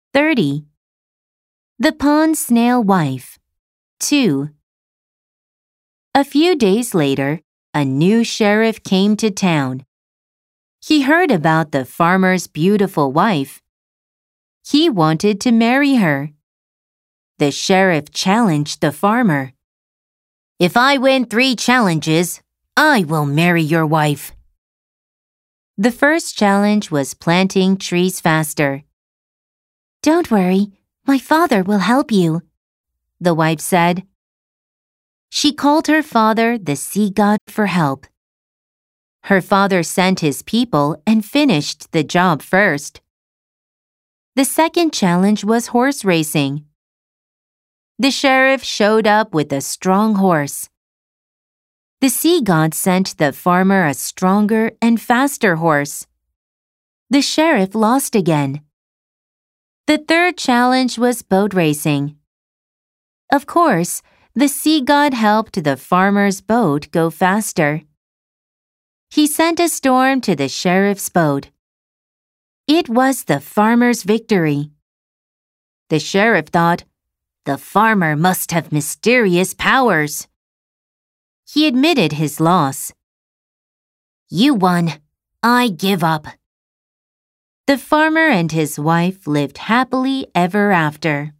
30. The Pond Snail Wife. 2. A few days later, a new sheriff came to town. He heard about the farmer's beautiful wife. He wanted to marry her. The sheriff challenged the farmer. "If I win 3 challenges, I will marry your wife." The first challenge was planting trees faster. "Don't worry, my father will help you," the wife said. She called her father, the sea god, for help. Her father sent his people and finished the job first. The second challenge was horse racing. The sheriff showed up with a strong horse. The sea god sent the farmer a stronger and faster horse. The sheriff lost again. The third challenge was boat racing. Of course, the sea god helped the farmer's boat go faster. He sent a storm to the sheriff's boat. It was the farmer's victory. The sheriff thought, "The farmer must have mysterious powers." He admitted his loss. "You won. I give up." The farmer and his wife lived happily ever after.